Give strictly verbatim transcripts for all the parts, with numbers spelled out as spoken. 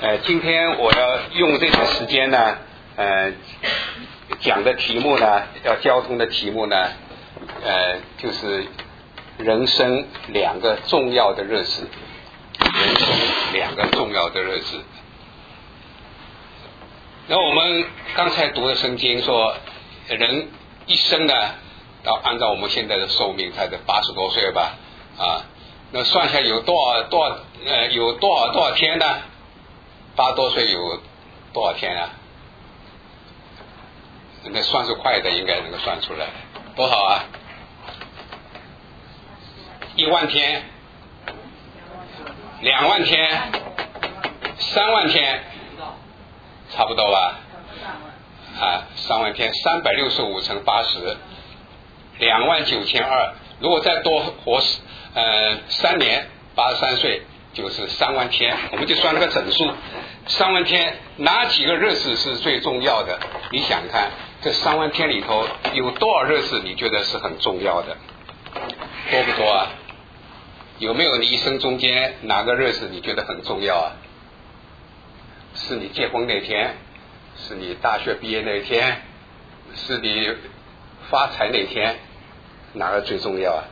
呃，今天我要用这点时间呢，呃，讲的题目呢，要交通的题目呢，呃，就是人生两个重要的日子，人生两个重要的日子。那我们刚才读的圣经说，人一生呢，要按照我们现在的寿命，才得八十多岁吧，啊，那算下有多少多少呃有多少多少天呢？八十多岁有多少天啊？那算是快的，应该能够算出来。多少啊？一万天，两万天，三万天，差不多吧？啊，三万天，三百六十五乘八十，两万九千二。如果再多活呃三年，八十三岁就是三万天，我们就算那个整数。三万天哪几个日子是最重要的？你想看这三万天里头有多少日子你觉得是很重要的？多不多啊？有没有你一生中间哪个日子你觉得很重要啊？是你结婚那天，是你大学毕业那天，是你发财那天，哪个最重要啊？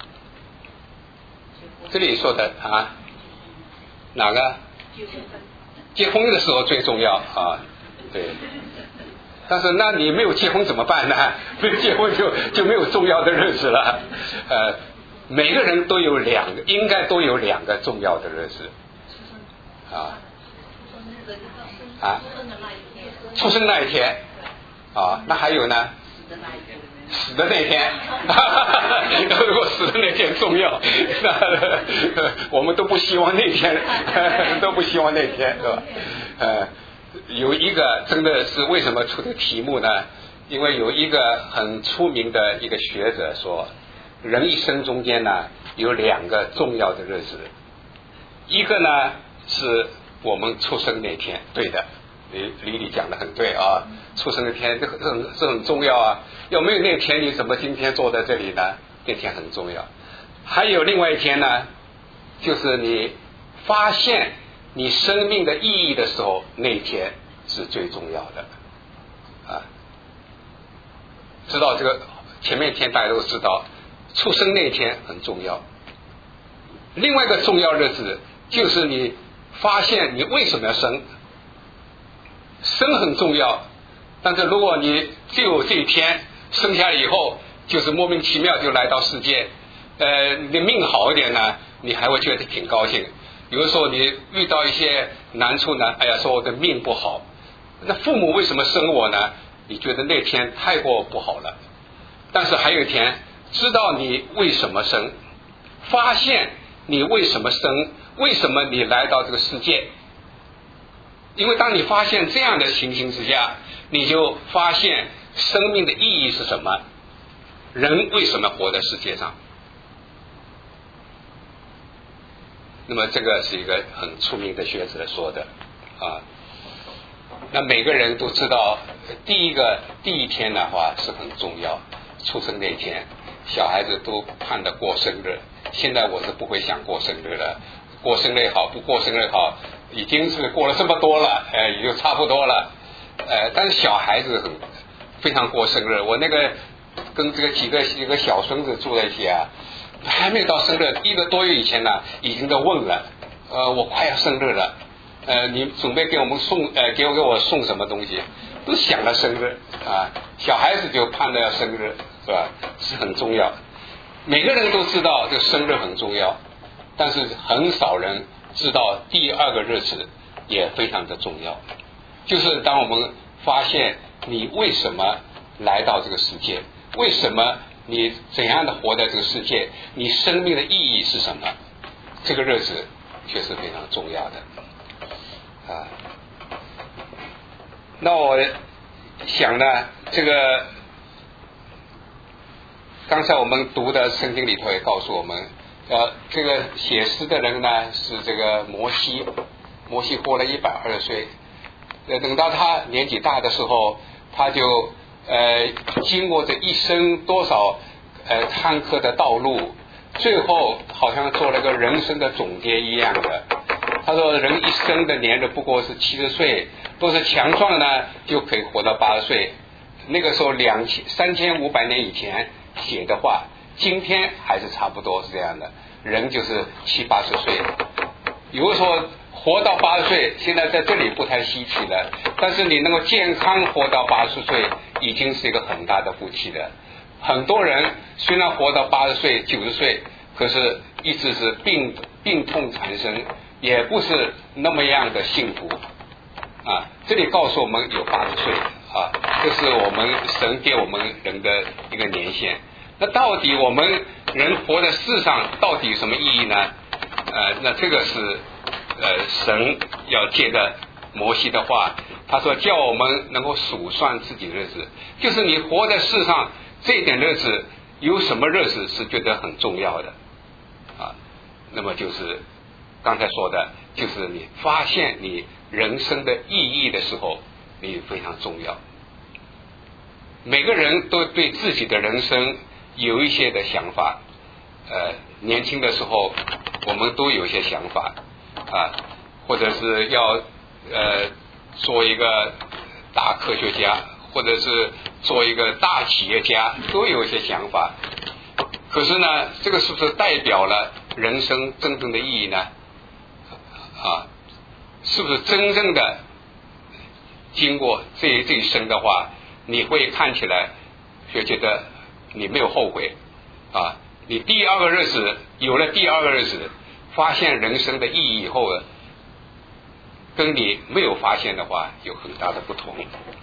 这里说的啊，哪个？结婚的时候最重要啊，对。但是那你没有结婚怎么办呢？没有结婚就就没有重要的日子了。呃，每个人都有两个，应该都有两个重要的日子。啊啊，出生那一天啊，那还有呢？死的那天，如果死的那天重要，那我们都不希望那天，都不希望那天，是吧？呃，有一个真的是为什么出的题目呢？因为有一个很出名的一个学者说，人一生中间呢有两个重要的日子，一个呢是我们出生那天，对的。李李李讲的很对啊，出生那天这很这很重要啊，要没有那天你怎么今天坐在这里呢？那天很重要。还有另外一天呢，就是你发现你生命的意义的时候，那天是最重要的啊。知道这个前面一天大家都知道，出生那天很重要。另外一个重要日子就是你发现你为什么要生。生很重要，但是如果你只有这一天生下来以后，就是莫名其妙就来到世界，呃，你的命好一点呢，你还会觉得挺高兴。有的时候你遇到一些难处呢，哎呀，说我的命不好，那父母为什么生我呢？你觉得那天太过不好了。但是还有一天，知道你为什么生，发现你为什么生，为什么你来到这个世界。因为当你发现这样的情形之下，你就发现生命的意义是什么，人为什么活在世界上。那么这个是一个很出名的学者说的啊。那每个人都知道，第一个第一天的话是很重要，出生那天，小孩子都盼着过生日。现在我是不会想过生日了，过生日好，不过生日好。已经是过了这么多了，呃，也就差不多了，呃，但是小孩子很非常过生日。我那个跟这个几个几个小孙子住在一起啊，还没有到生日，一个多月以前呢，已经都问了，呃，我快要生日了，呃，你准备给我们送，呃，给我给我送什么东西？都想了生日啊，小孩子就盼着要生日，是吧？是很重要。每个人都知道这个生日很重要，但是很少人知道第二个日子也非常的重要，就是当我们发现你为什么来到这个世界，为什么你怎样的活在这个世界，你生命的意义是什么，这个日子却是非常重要的啊。那我想呢，这个刚才我们读的圣经里头也告诉我们，呃，这个写诗的人呢是这个摩西，摩西活了一百二十岁，呃，等到他年纪大的时候，他就呃经过这一生多少呃坎坷的道路，最后好像做了个人生的总结一样的， 他说人一生的年日不过是七十岁，都是强壮呢就可以活到八十岁。那个时候两千三千五百年以前写的话，今天还是差不多是这样的，人就是七八十岁。有的说活到八十岁，现在在这里不太稀奇了，但是你能够健康活到八十岁，已经是一个很大的福气了。很多人虽然活到八十岁、九十岁，可是一直是病病痛缠身，也不是那么样的幸福啊。这里告诉我们有八十岁啊，这是我们神给我们人的一个年限。那到底我们人活在世上到底有什么意义呢？呃，那这个是呃神要借着摩西的话，他说叫我们能够数算自己的日子，就是你活在世上这一点日子，有什么日子是觉得很重要的啊？那么就是刚才说的，就是你发现你人生的意义的时候，你非常重要。每个人都对自己的人生有一些的想法，呃，年轻的时候我们都有一些想法啊，或者是要呃做一个大科学家，或者是做一个大企业家，都有一些想法。可是呢，这个是不是代表了人生真正的意义呢？啊，是不是真正的经过这这一生的话，你会看起来就觉得你没有后悔啊？你第二个日子有了第二个日子，发现人生的意义以后，跟你没有发现的话有很大的不同。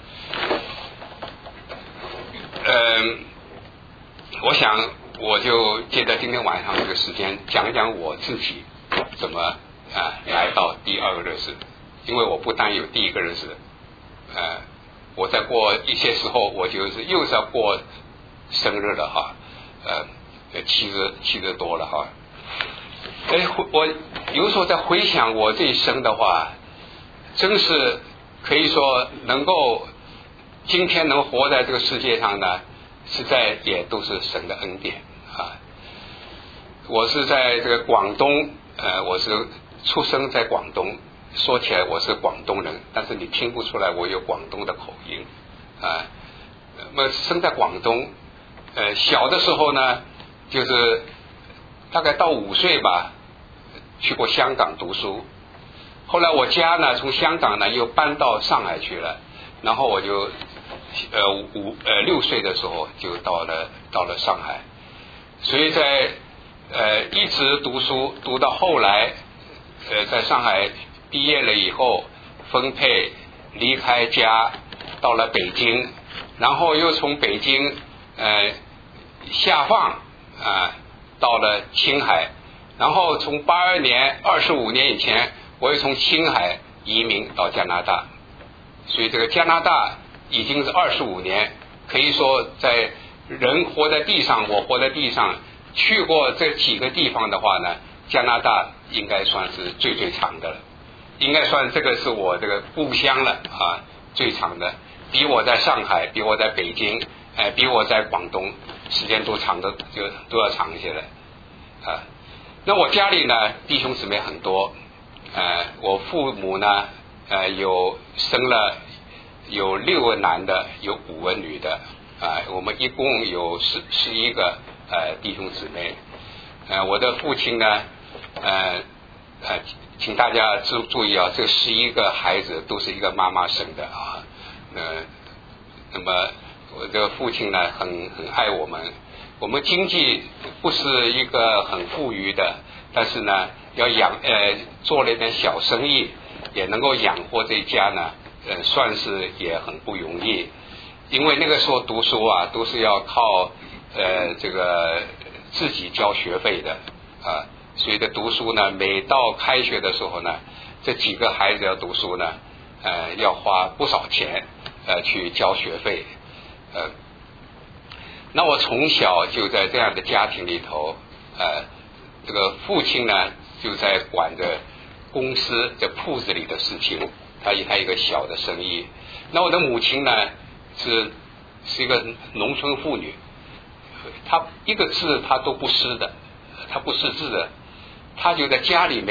嗯，我想我就借着今天晚上这个时间讲讲我自己怎么啊来到第二个日子，因为我不但有第一个日子，呃，我再过一些时候我就是又是要过生日了哈，呃，七十七十多了哈。哎，我有时候在回想我这一生的话，真是可以说能够今天能活在这个世界上呢，实在也都是神的恩典啊。我是在这个广东，呃，我是出生在广东，说起来我是广东人，但是你听不出来我有广东的口音啊。那么生在广东，呃，小的时候呢，就是大概到五岁吧，去过香港读书。后来我家呢，从香港呢又搬到上海去了，然后我就呃五呃六岁的时候就到了到了上海，所以在呃一直读书读到后来，呃在上海毕业了以后分配离开家到了北京，然后又从北京呃下放啊、呃、到了青海，然后从八二年二十五年以前，我又从青海移民到加拿大，所以这个加拿大已经是二十五年，可以说在人活在地上，我活在地上，去过这几个地方的话呢，加拿大应该算是最最长的了，应该算这个是我这个故乡了啊，最长的，比我在上海，比我在北京，哎、呃，比我在广东时间都长的，就都要长一些了啊。那我家里呢，弟兄姊妹很多，呃，我父母呢，呃，有生了有六个男的，有五个女的，啊、呃，我们一共有十十一个呃弟兄姊妹，呃，我的父亲呢，呃呃，请大家注注意啊，这十一个孩子都是一个妈妈生的啊，呃，那么我的父亲呢，很很爱我们。我们经济不是一个很富裕的，但是呢，要养呃做了一点小生意，也能够养活这一家呢，呃，算是也很不容易。因为那个时候读书啊，都是要靠呃这个自己交学费的啊，所以的读书呢，每到开学的时候呢，这几个孩子要读书呢，呃，要花不少钱呃去交学费，呃。那我从小就在这样的家庭里头，呃，这个父亲呢就在管着公司这铺子里的事情，他他一个小的生意。那我的母亲呢是是一个农村妇女，她一个字她都不识的，她不识字的，她就在家里面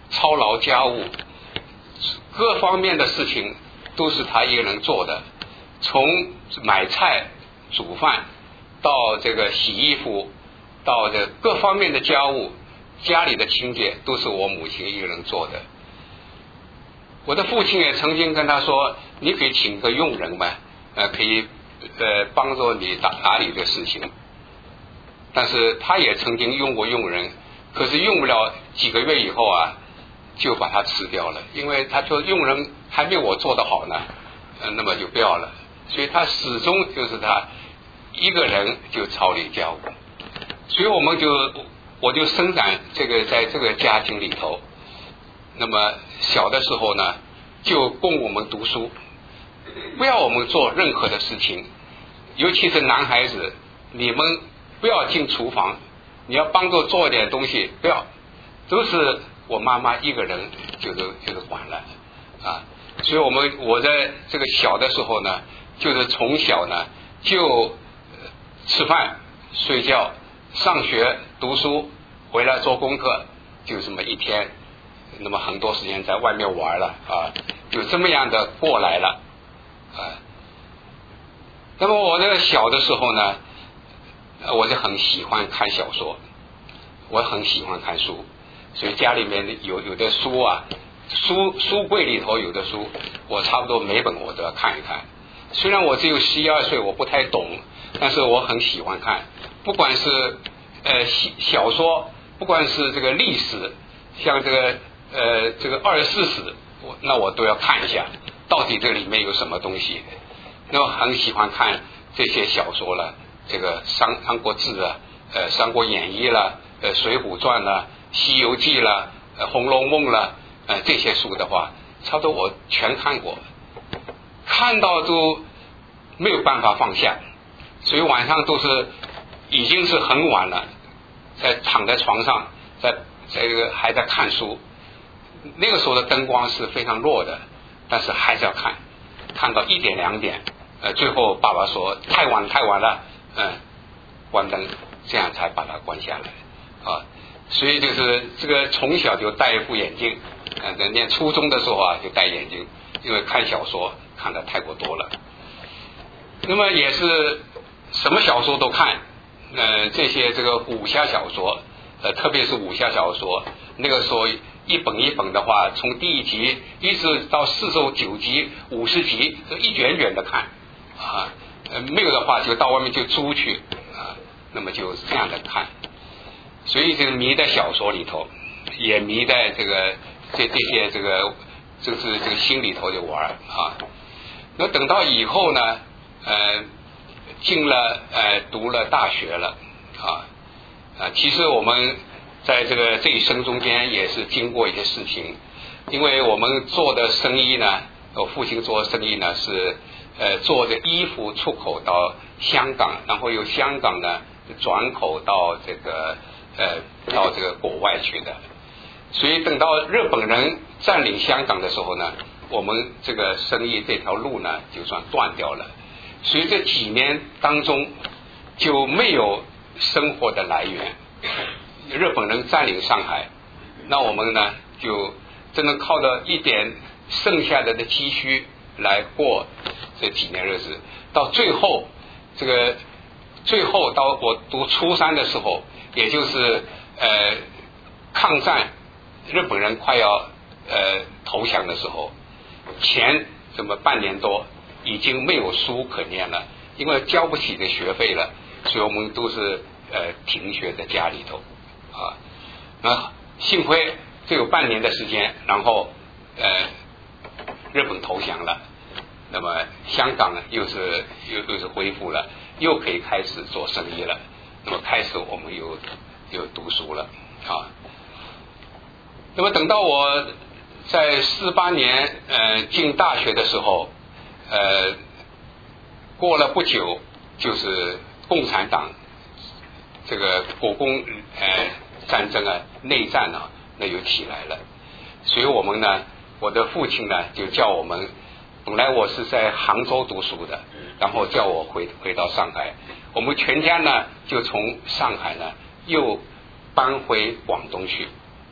操劳家务，各方面的事情都是他一个人做的，从买菜、煮饭到这个洗衣服，到这各方面的家务，家里的清洁都是我母亲一个人做的。我的父亲也曾经跟他说，你可以请个佣人嘛，呃，可以呃帮助你打打理这事情。但是他也曾经用过佣人，可是用不了几个月以后啊，就把他辞掉了，因为他说佣人还没我做得好呢，呃，那么就不要了。所以他始终就是他一个人就操理家务。所以我们就我就生长这个在这个家庭里头。那么小的时候呢，就供我们读书，不要我们做任何的事情，尤其是男孩子，你们不要进厨房，你要帮助做一点东西，不要，都是我妈妈一个人就是就是管了啊。所以我们我在这个小的时候呢，就是从小呢就吃饭、睡觉、上学、读书，回来做功课，就这么一天。那么很多时间在外面玩了啊，就这么样的过来了啊。那么我那个小的时候呢，我就很喜欢看小说，我很喜欢看书，所以家里面有有的书啊，书书柜里头有的书，我差不多每本我都要看一看。虽然我只有十一二岁，我不太懂，但是我很喜欢看，不管是呃小说，不管是这个历史，像这个。呃，这个二十四史，我那我都要看一下，到底这里面有什么东西。那么很喜欢看这些小说了，这个三三国志啊，呃，三国演义啦，呃，水浒传啦，西游记啦，呃，红楼梦啦，呃，这些书的话，差不多我全看过，看到都没有办法放下，所以晚上都是已经是很晚了，在躺在床上，在这个还在看书。那个时候的灯光是非常弱的，但是还是要看，看到一点两点，呃，最后爸爸说太晚太晚了，嗯，关灯，这样才把它关下来啊。所以就是这个从小就戴一副眼镜，呃，念初中的时候啊就戴眼镜，因为看小说看的太过多了。那么也是什么小说都看，呃，这些这个武侠小说，呃，特别是武侠小说，那个时候。一本一本的话，从第一集一直到四十九集、五十集，就一卷卷的看啊。呃，没有的话就到外面就租去啊。那么就这样的看，所以这个迷在小说里头，也迷在这个这这些这个这个是这个心里头就玩啊。那等到以后呢，呃，进了呃读了大学了啊啊，其实我们。在这个这一生中间也是经过一些事情，因为我们做的生意呢，我父亲做的生意呢是呃做的衣服出口到香港，然后由香港呢转口到这个呃到这个国外去的，所以等到日本人占领香港的时候呢，我们这个生意这条路呢就算断掉了，所以这几年当中就没有生活的来源。日本人占领上海，那我们呢就只能靠着一点剩下的的积蓄来过这几年日子。到最后，这个最后到我读初三的时候，也就是呃抗战，日本人快要呃投降的时候，前这么半年多已经没有书可念了，因为交不起的学费了，所以我们都是呃停学在家里头。啊，那幸亏只有半年的时间，然后呃日本投降了，那么香港呢又是又又是恢复了，又可以开始做生意了，那么开始我们又又读书了啊。那么等到我在四八年呃进大学的时候，呃过了不久就是共产党这个国共呃战争啊，内战啊，那又起来了。所以我们呢，我的父亲呢就叫我们，本来我是在杭州读书的，然后叫我回回到上海，我们全家呢就从上海呢又搬回广东去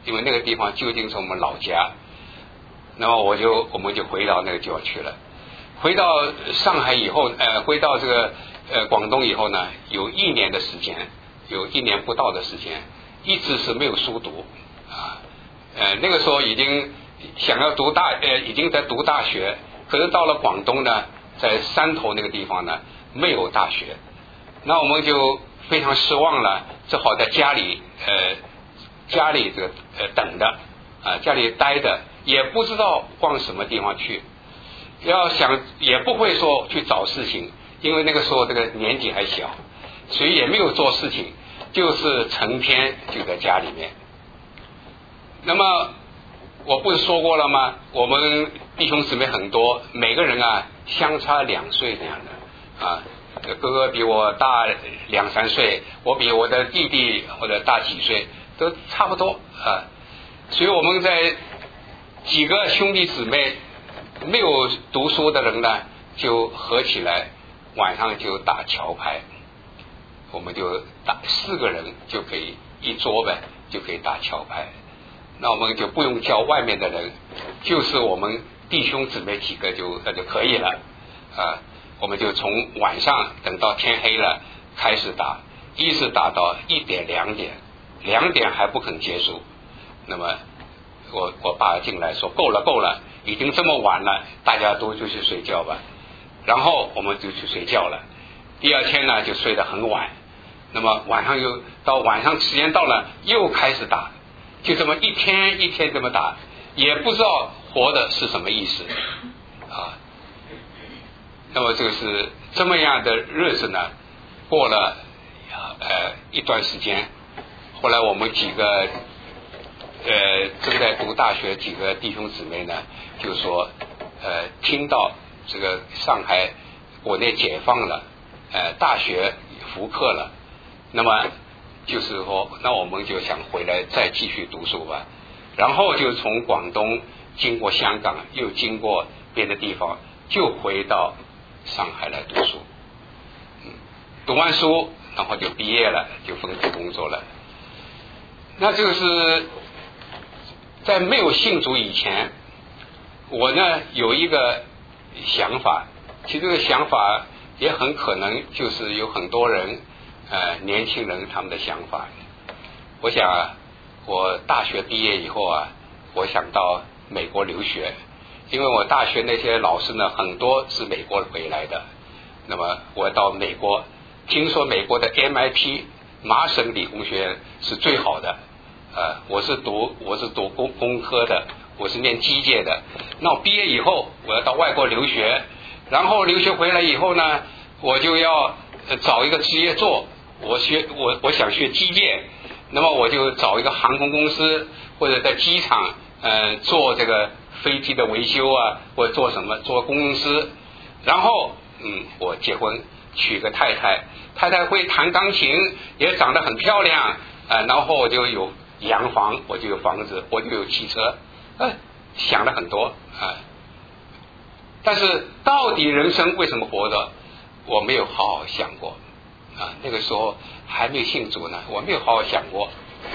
因为那个地方究竟是我们老家。那么我就我们就回到那个地方去了。回到上海以后，呃，回到这个呃广东以后呢，有一年的时间，有一年不到的时间，一直是没有书读啊。呃，那个时候已经想要读大，呃，已经在读大学，可是到了广东呢，在山头那个地方呢，没有大学，那我们就非常失望了，只好在家里，呃，家里这个呃等的啊，家里待的，也不知道往什么地方去。要想也不会说去找事情，因为那个时候这个年纪还小，所以也没有做事情，就是成天就在家里面。那么我不是说过了吗？我们弟兄姊妹很多，每个人啊相差两岁那样的啊，哥哥比我大两三岁，我比我的弟弟或者大几岁，都差不多啊。所以我们在几个兄弟姊妹没有读书的人呢，就合起来晚上就打桥牌，我们就打四个人就可以一桌呗，就可以打桥牌。那我们就不用叫外面的人，就是我们弟兄姊妹几个就那就可以了啊。我们就从晚上等到天黑了开始打，一直打到一点两点，两点还不肯结束。那么我我爸进来说够了够了，已经这么晚了，大家都就去睡觉吧。然后我们就去睡觉了。第二天呢就睡得很晚，那么晚上又到晚上时间到了又开始打，就这么一天一天这么打，也不知道活的是什么意思啊。那么这个是这么样的日子呢，过了呃一段时间，后来我们几个呃正在读大学几个弟兄姊妹呢，就说呃听到这个上海国内解放了，呃大学复课了，那么就是说那我们就想回来再继续读书吧。然后就从广东经过香港又经过别的地方，就回到上海来读书。嗯，读完书然后就毕业了，就分配工作了。那就是在没有信主以前，我呢有一个想法，其实这个想法也很可能就是有很多人呃年轻人他们的想法。我想啊，我大学毕业以后啊，我想到美国留学，因为我大学那些老师呢很多是美国回来的。那么我到美国，听说美国的 M I T 麻省理工学院是最好的，呃，我是读我是读工工科的，我是念机械的。那我毕业以后我要到外国留学，然后留学回来以后呢，我就要找一个职业做，我学我我想学机械，那么我就找一个航空公司或者在机场呃做这个飞机的维修啊，或者做什么做工程师。然后嗯我结婚娶个太太，太太会弹钢琴，也长得很漂亮，呃然后我就有洋房，我就有房子，我就有汽车，呃想了很多啊、呃。但是到底人生为什么活着，我没有好好想过啊。那个时候还没有信主呢，我没有好好想过。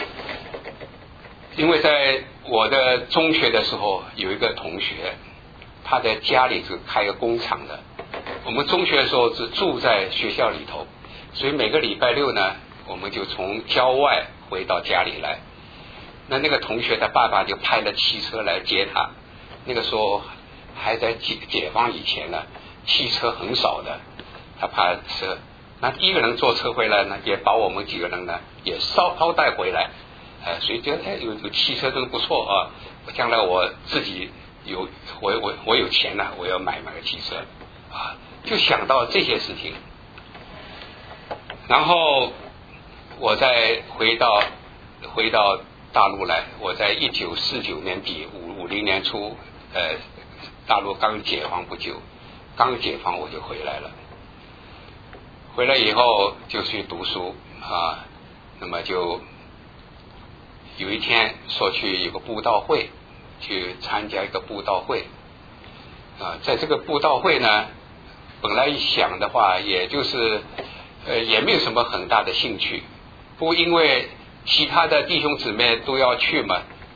因为在我的中学的时候，有一个同学，他在家里是开个工厂的。我们中学的时候是住在学校里头，所以每个礼拜六呢，我们就从郊外回到家里来。那那个同学他爸爸就派了汽车来接他。那个时候还在解解放以前呢，汽车很少的，他怕车，那一个人坐车回来呢，也把我们几个人呢也捎捎带回来。呃，所以觉得哎，有有汽车真不错啊！我将来我自己有我我我有钱了，我要买买个汽车啊，就想到这些事情。然后我再回到回到大陆来，我在一九四九年底五五零年初，呃，大陆刚解放不久，刚解放我就回来了。回来以后就去读书啊，那么就。有一天说去有个布道会，去参加一个布道会啊，在这个布道会呢，本来想的话也就是呃也没有什么很大的兴趣，不过因为其他的弟兄姊妹都要去嘛，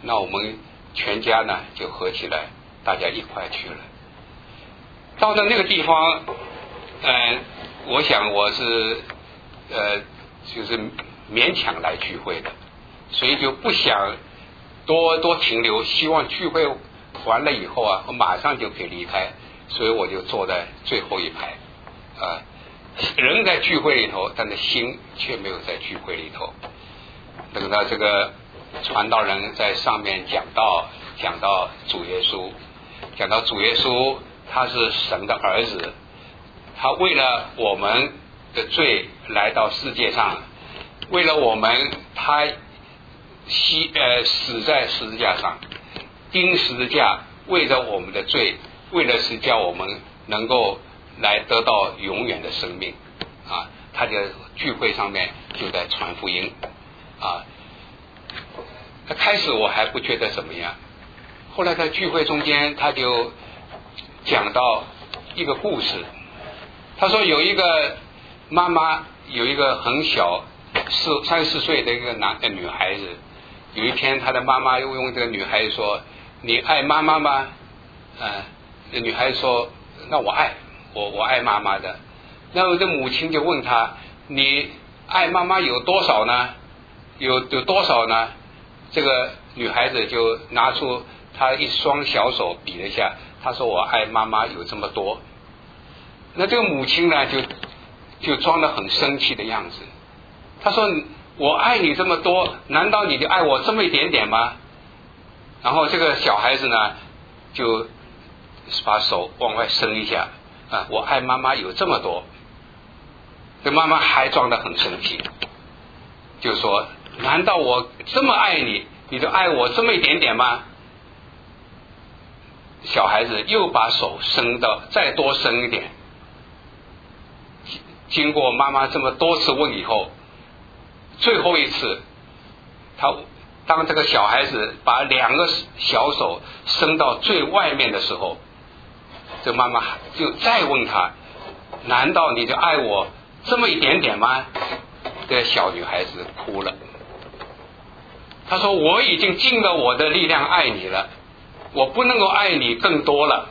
那我们全家呢就合起来，大家一块去了。到了那个地方，呃，我想我是呃就是勉强来聚会的，所以就不想多多停留，希望聚会完了以后啊，我马上就可以离开，所以我就坐在最后一排，啊、呃，人在聚会里头，但是心却没有在聚会里头。等到这个传道人在上面讲到讲到主耶稣，讲到主耶稣他是神的儿子，他为了我们的罪来到世界上，为了我们他西呃死在十字架上，钉十字架，为了我们的罪，为了是叫我们能够来得到永远的生命啊！他在聚会上面就在传福音啊。开始我还不觉得怎么样，后来在聚会中间他就讲到一个故事。他说有一个妈妈有一个很小四三四岁的一个男的女孩子，有一天她的妈妈又问这个女孩子说：“你爱妈妈吗？”呃，那女孩子说：“那我爱，我我爱妈妈的。”那么这母亲就问她：“你爱妈妈有多少呢？有有多少呢？”这个女孩子就拿出她一双小手比了一下，她说：“我爱妈妈有这么多。”那这个母亲呢，就就装得很生气的样子。她说：“我爱你这么多，难道你就爱我这么一点点吗？”然后这个小孩子呢，就把手往外伸一下，啊，我爱妈妈有这么多。这妈妈还装得很生气，就说：“难道我这么爱你，你就爱我这么一点点吗？”小孩子又把手伸到再多伸一点。经过妈妈这么多次问以后，最后一次，他当这个小孩子把两个小手伸到最外面的时候，这妈妈就再问他：“难道你就爱我这么一点点吗？”这个小女孩子哭了。她说：“我已经尽了我的力量爱你了，我不能够爱你更多了。”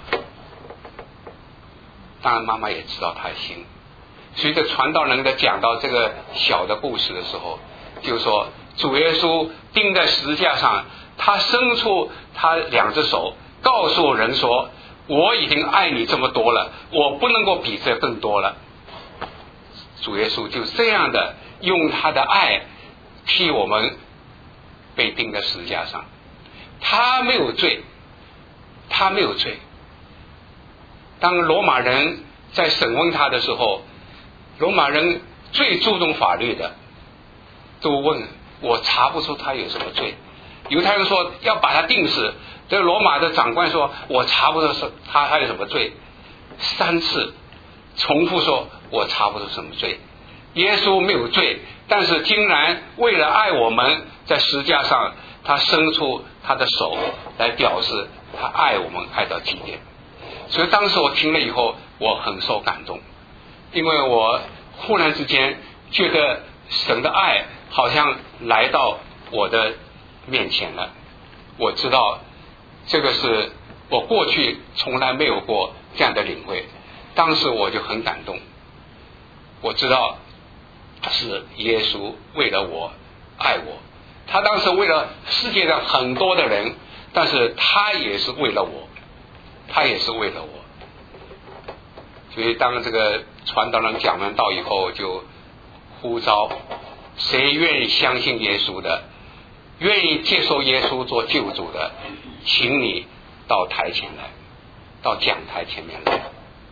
当然妈妈也知道她的心。随着传道人在讲到这个小的故事的时候，就说主耶稣钉在十字架上，他伸出他两只手，告诉人说：“我已经爱你这么多了，我不能够比这更多了。”主耶稣就这样的用他的爱替我们被钉在十字架上。他没有罪，他没有罪。当罗马人在审问他的时候，罗马人最注重法律的，都问我查不出他有什么罪。犹太人说要把他定死，这个罗马的长官说我查不出他还有什么罪，三次重复说我查不出什么罪。耶稣没有罪，但是竟然为了爱我们，在十字架上他伸出他的手来表示他爱我们爱到极点。所以当时我听了以后，我很受感动，因为我忽然之间觉得神的爱好像来到我的面前了。我知道这个是我过去从来没有过这样的领会，当时我就很感动。我知道是耶稣为了我爱我，他当时为了世界上很多的人，但是他也是为了我，他也是为了我。所以当这个传道人讲完道以后，就呼召谁愿意相信耶稣的，愿意接受耶稣做救主的，请你到台前来，到讲台前面来。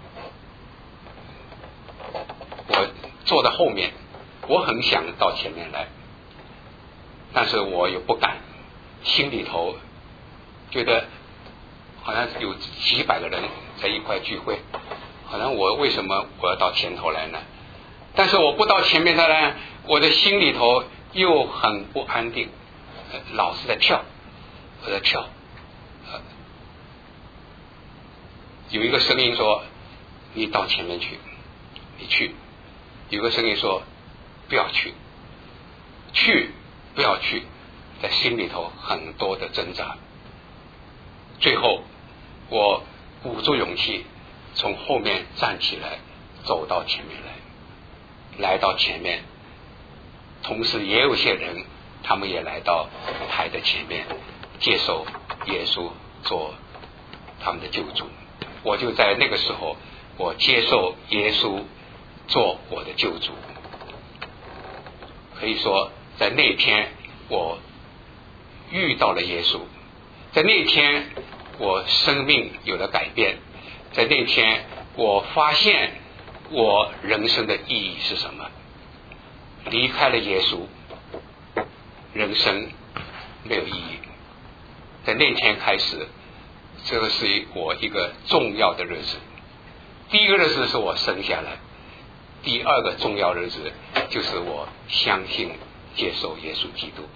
我坐在后面，我很想到前面来，但是我又不敢，心里头觉得好像有几百个人在一块聚会，好像我为什么我要到前头来呢？但是我不到前面来呢，我的心里头又很不安定，呃、老是在跳，我在跳、呃。有一个声音说：“你到前面去，你去。”有个声音说：“不要去，去不要去。” 在心里头很多的挣扎。最后我鼓足勇气从后面站起来，走到前面来，来到前面，同时也有些人他们也来到台的前面，接受耶稣做他们的救主。我就在那个时候，我接受耶稣做我的救主。可以说在那天我遇到了耶稣，在那天我生命有了改变，在那天我发现我人生的意义是什么。离开了耶稣，人生没有意义。在那天开始，这个是我一个重要的日子。第一个日子是我生下来，第二个重要日子就是我相信接受耶稣基督。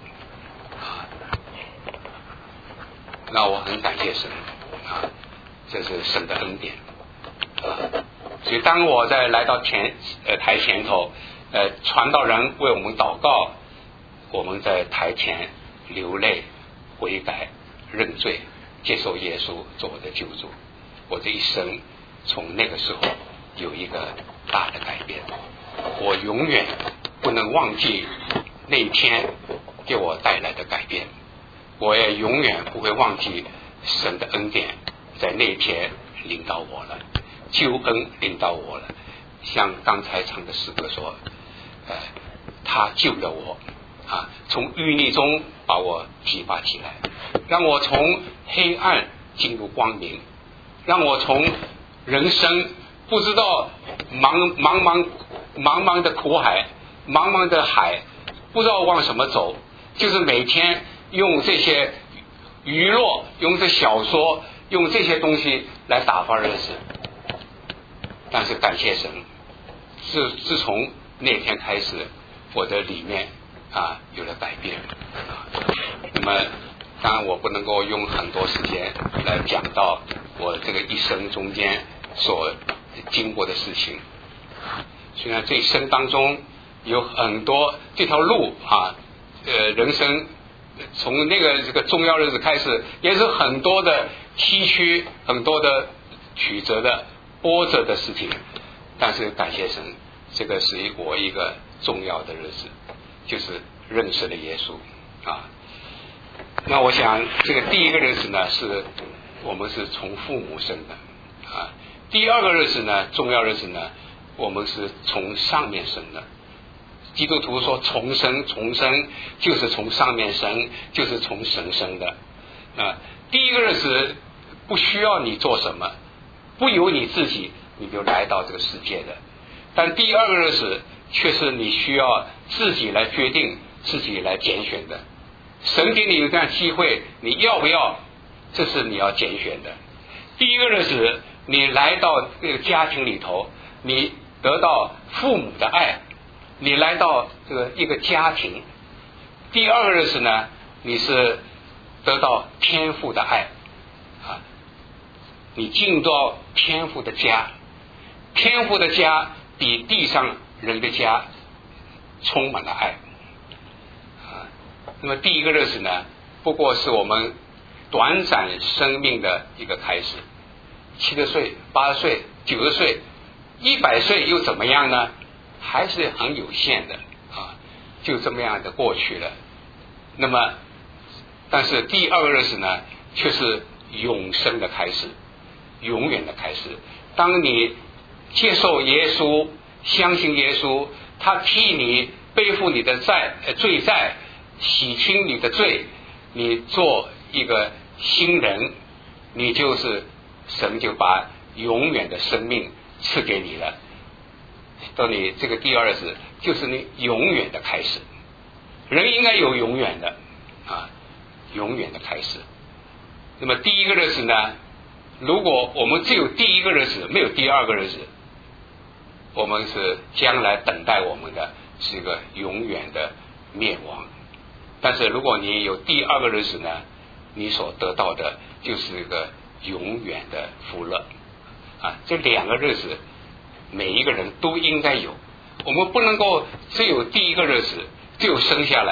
那我很感谢神啊，这是神的恩典啊。所以当我在来到前呃台前头，呃传道人为我们祷告，我们在台前流泪悔改认罪，接受耶稣做我的救主。我这一生从那个时候有一个大的改变，我永远不能忘记那一天给我带来的改变，我也永远不会忘记神的恩典在那一天领导我了，救恩领导我了。像刚才唱的诗歌说，呃，他救了我啊，从淤泥中把我提拔起来，让我从黑暗进入光明，让我从人生不知道茫茫茫茫茫的苦海，茫茫的海，不知道往什么走，就是每天用这些娱乐，用这小说，用这些东西来打发日子。但是感谢神，自自从那天开始，我的里面啊有了改变。那么当然我不能够用很多时间来讲到我这个一生中间所经过的事情。虽然这一生当中有很多这条路啊，呃，人生从那个这个重要日子开始，也是很多的崎岖，很多的曲折的波折的事情。但是感谢神，这个是我一个重要的日子，就是认识了耶稣啊。那我想这个第一个日子呢，是我们是从父母生的啊。第二个日子呢，重要日子呢，我们是从上面生的。基督徒说重生，重生就是从上面生，就是从神生的啊。第一个日子不需要你做什么，不由你自己你就来到这个世界的。但第二个日子却是你需要自己来决定，自己来拣选的。神给你有这样机会，你要不要？这是你要拣选的。第一个日子你来到这个家庭里头，你得到父母的爱，你来到这个一个家庭。第二个日子呢，你是得到天父的爱啊，你进到天父的家。天父的家比地上人的家充满了爱啊。那么第一个日子呢，不过是我们短暂生命的一个开始。七十岁、八十岁、九十岁、一百岁又怎么样呢？还是很有限的啊，就这么样的过去了。那么，但是第二个日子呢，却是永生的开始，永远的开始。当你接受耶稣，相信耶稣，他替你背负你的债、呃、罪债，洗清你的罪，你做一个新人，你就是神就把永远的生命赐给你了。到你这个第二日子，就是你永远的开始。人应该有永远的啊，永远的开始。那么第一个日子呢，如果我们只有第一个日子，没有第二个日子，我们是将来等待我们的是一个永远的灭亡。但是如果你有第二个日子呢，你所得到的就是一个永远的福乐啊。这两个日子每一个人都应该有，我们不能够只有第一个日子，只有生下来，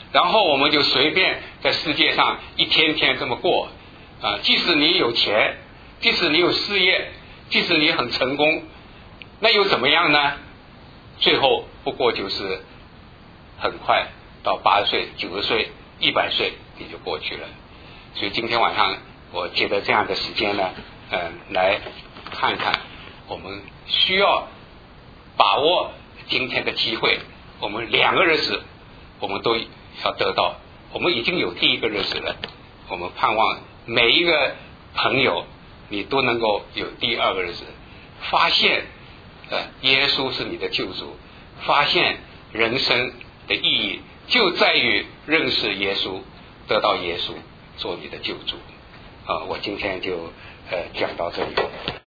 然后我们就随便在世界上一天天这么过啊。即使你有钱，即使你有事业，即使你很成功，那又怎么样呢？最后不过就是很快到八十岁、九十岁、一百岁你就过去了。所以今天晚上我借着这样的时间呢，嗯、呃，来看看我们需要把握今天的机会。我们两个日子我们都要得到，我们已经有第一个日子了，我们盼望每一个朋友你都能够有第二个日子，发现呃耶稣是你的救主，发现人生的意义就在于认识耶稣，得到耶稣做你的救主啊、呃！我今天就呃讲到这里。